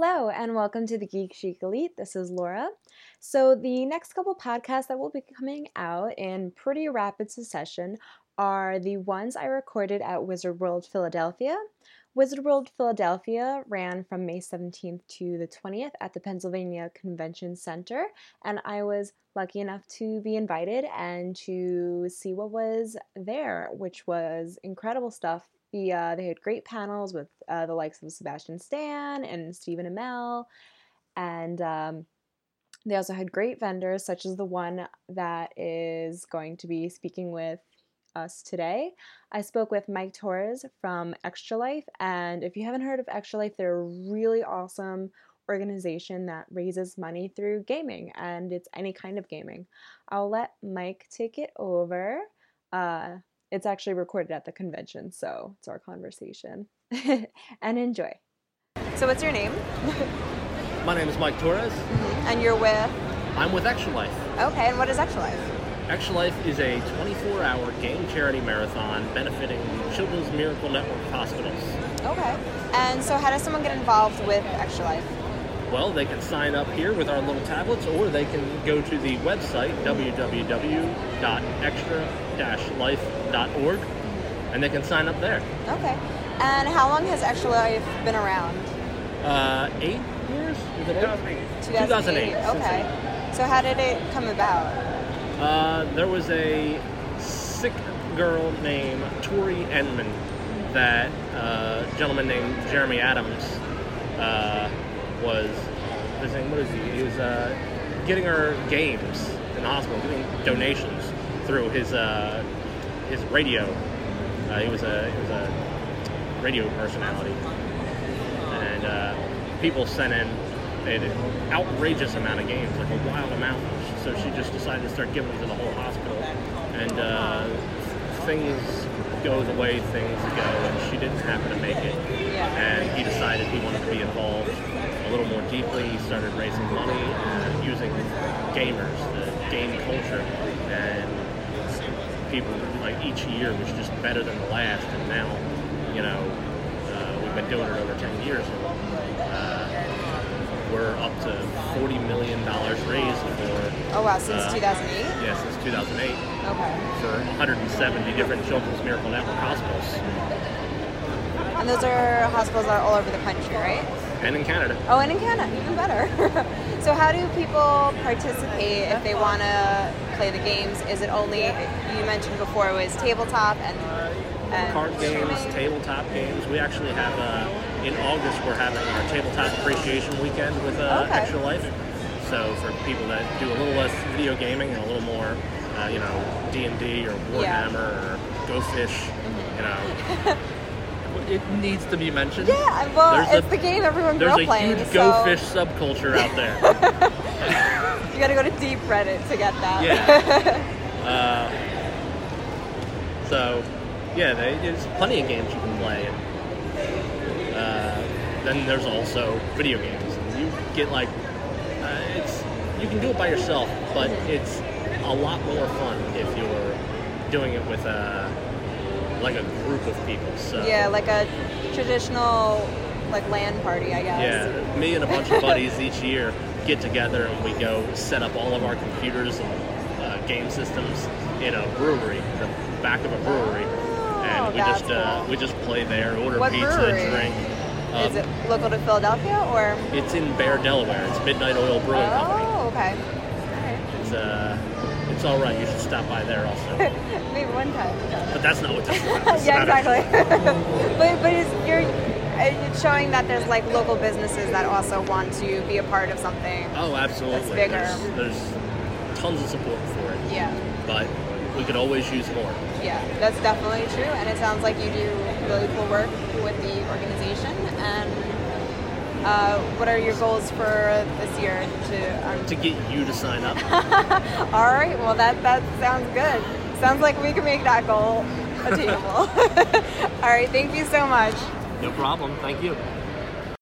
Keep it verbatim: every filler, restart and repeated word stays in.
Hello, and welcome to the Geek Chic Elite. This is Laura. So the next couple podcasts that will be coming out in pretty rapid succession are the ones I recorded at Wizard World Philadelphia. Wizard World Philadelphia ran from May seventeenth to the twentieth at the Pennsylvania Convention Center, and I was lucky enough to be invited and to see what was there, which was incredible stuff. The, uh, they had great panels with uh, the likes of Sebastian Stan and Stephen Amell, and um, they also had great vendors, such as the one that is going to be speaking with us today. I spoke with Mike Torres from Extra Life, and if you haven't heard of Extra Life, they're a really awesome organization that raises money through gaming, and it's any kind of gaming. I'll let Mike take it over. Uh, It's actually recorded at the convention, so it's our conversation. And enjoy. So what's your name? My name is Mike Torres. Mm-hmm. And you're with? I'm with Extra Life. Okay, and what is Extra Life? Extra Life is a twenty-four hour game charity marathon benefiting the Children's Miracle Network hospitals. Okay. And so how does someone get involved with Extra Life? Well, they can sign up here with our little tablets, or they can go to the website, w w w dot extra dash life dot org, and they can sign up there. Okay. And how long has Extra Life been around? Uh, eight years? Is it two thousand eight. two thousand eight. Okay. So how did it come about? Uh, there was a sick girl named Tori Enman that uh, a gentleman named Jeremy Adams uh, was visiting. What is he? He was uh, getting her games in the hospital, getting donations through his uh, his radio. Uh, he was a he was a radio personality, and uh, people sent in an outrageous amount of games, like a wild amount. So she just decided to start giving them to the whole hospital, and uh, things go the way things go, and she didn't happen to make it. And he decided he wanted to be involved a little more deeply. He started raising money and using gamers, the game culture, and people, like, each year was just better than the last, and now, you know, uh, we've been doing it over ten years, and uh, we're up to forty million dollars raised for... Oh, wow, since uh, two thousand eight? Yeah, since two thousand eight. Okay. For one hundred seventy different Children's Miracle Network hospitals. And those are hospitals that are all over the country, right? And in Canada. Oh, and in Canada, even better. So how do people participate if they want to play the games? Is it only, you mentioned before, it was tabletop and... and card games, tabletop games. We actually have, uh, in August, we're having our tabletop appreciation weekend with uh, okay. Extra Life. So for people that do a little less video gaming and a little more, uh, you know, D and D or Warhammer yeah. or Go Fish, mm-hmm. you know... It needs to be mentioned. Yeah, well, there's it's a, the game everyone grew up playing. There's a huge so... Go Fish subculture out there. You gotta go to Deep Reddit to get that. Yeah. uh, so, yeah, they, there's plenty of games you can play. And, uh, then there's also video games. You get like, uh, it's you can do it by yourself, but it's a lot more fun if you're doing it with a. like a group of people. So yeah, like a traditional like LAN party, I guess. Yeah, me and a bunch of buddies each year get together and we go set up all of our computers and uh, game systems in a brewery, the back of a brewery, oh, and we just uh, cool. we just play there, order what pizza, brewery? drink. Um, Is it local to Philadelphia or? It's in Bear, Delaware. It's Midnight Oil Brewing oh, Company. Oh, okay. All right. It's uh. It's all right. You should stop by there also. Maybe one time. But that's not what this is about. This yeah, is about exactly. but but it's, you're it's showing that there's like local businesses that also want to be a part of something. Oh, absolutely. That's bigger. There's, there's tons of support for it. Yeah. But we could always use more. Yeah, that's definitely true. And it sounds like you do really cool work with the organization. And Uh, what are your goals for this year? To um... to get you to sign up. All right. Well, that that sounds good. Sounds like we can make that goal attainable. All right. Thank you so much. No problem. Thank you.